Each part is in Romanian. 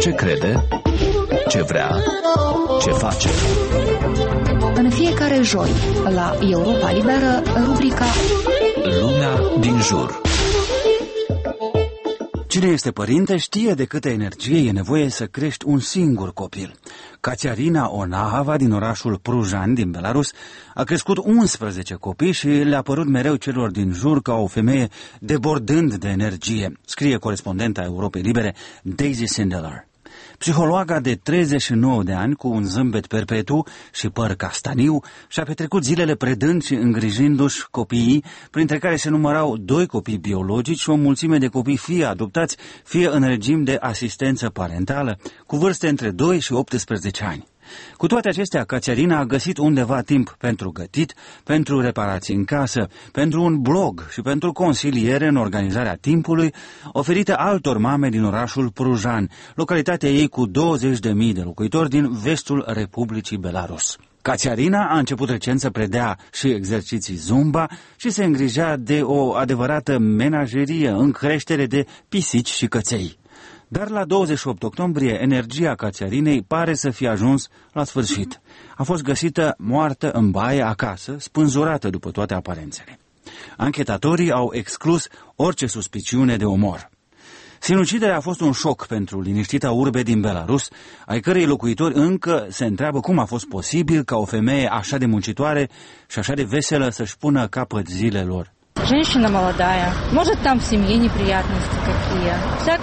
Ce crede? Ce vrea? Ce face? În fiecare joi, la Europa Liberă, rubrica Lumea din jur. Cine este părinte știe de câtă energie e nevoie să crești un singur copil. Kațiarina Onahava din orașul Prujani din Belarus a crescut 11 copii și le-a părut mereu celor din jur ca o femeie debordând de energie, scrie corespondenta Europei Libere Daisy Sindelar. Psihologa de 39 de ani, cu un zâmbet perpetu și păr castaniu, și-a petrecut zilele predând și îngrijindu-și copiii, printre care se numărau 2 copii biologici și o mulțime de copii fie adoptați, fie în regim de asistență parentală, cu vârste între 2 și 18 ani. Cu toate acestea, Kațiarina a găsit undeva timp pentru gătit, pentru reparații în casă, pentru un blog și pentru consiliere în organizarea timpului, oferită altor mame din orașul Prujan, localitatea ei cu 20.000 de locuitori din vestul Republicii Belarus. Kațiarina a început recent să predea și exerciții Zumba și se îngrijea de o adevărată menajerie în creștere de pisici și căței. Dar la 28 octombrie, energia Kațiarinei pare să fie ajuns la sfârșit. A fost găsită moartă în baie acasă, spânzurată după toate aparențele. Anchetatorii au exclus orice suspiciune de omor. Sinuciderea a fost un șoc pentru liniștita urbe din Belarus, ai cărei locuitori încă se întreabă cum a fost posibil ca o femeie așa de muncitoare și așa de veselă să-și pună capăt zilelor. Женщина молодая, может там в семье неприятности какие.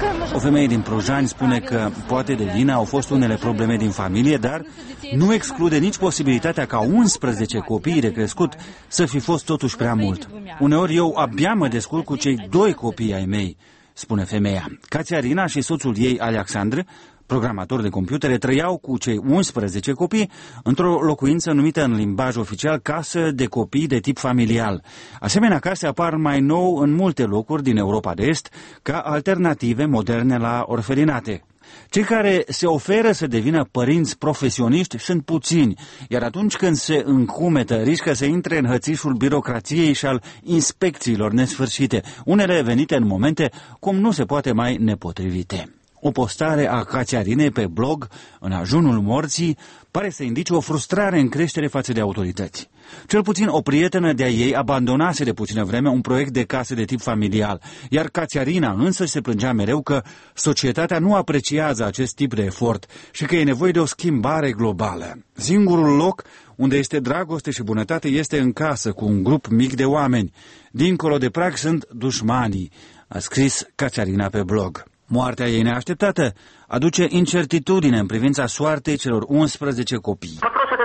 O femeie din Prujani spune că poate de vină au fost unele probleme din familie, dar nu exclude nici posibilitatea ca 11 copii de crescut să fi fost totuși prea mult. Uneori eu abia mă descurc cu cei 2 copii ai mei, spune femeia. Kațiarina și soțul ei, Alexandru, programator de computere, trăiau cu cei 11 copii într-o locuință numită în limbaj oficial casă de copii de tip familial. Asemenea case apar mai nou în multe locuri din Europa de Est ca alternative moderne la orfelinate. Cei care se oferă să devină părinți profesioniști sunt puțini, iar atunci când se încumetă, riscă să intre în hățișul birocrației și al inspecțiilor nesfârșite, unele venite în momente cum nu se poate mai nepotrivite. O postare a Kațiarinei pe blog, în ajunul morții, pare să indice o frustrare în creștere față de autorități. Cel puțin o prietenă de-a ei abandonase de puțină vreme un proiect de case de tip familial, iar Kațiarina însă se plângea mereu că societatea nu apreciază acest tip de efort și că e nevoie de o schimbare globală. Singurul loc unde este dragoste și bunătate este în casă, cu un grup mic de oameni. Dincolo de prag sunt dușmanii, a scris Kațiarina pe blog. Moartea ei neașteptată aduce incertitudine în privința soartei celor 11 copii.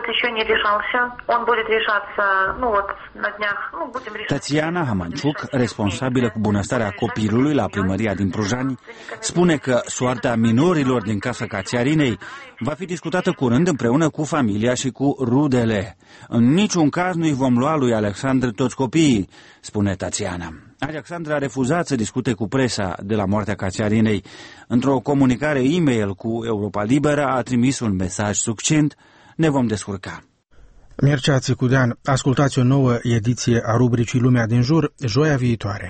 Tatiana Hamanciuc, responsabilă cu bunăstarea copilului la primăria din Prujani, spune că soarta minorilor din casa Kațiarinei va fi discutată curând împreună cu familia și cu rudele. În niciun caz nu-i vom lua lui Alexandru toți copiii, spune Tatiana. Alexandra a refuzat să discute cu presa de la moartea Kațiarinei. Într-o comunicare e-mail cu Europa Liberă a trimis un mesaj succint: ne vom descurca. Mircea Țicudean, ascultați o nouă ediție a rubricii Lumea din jur, joia viitoare.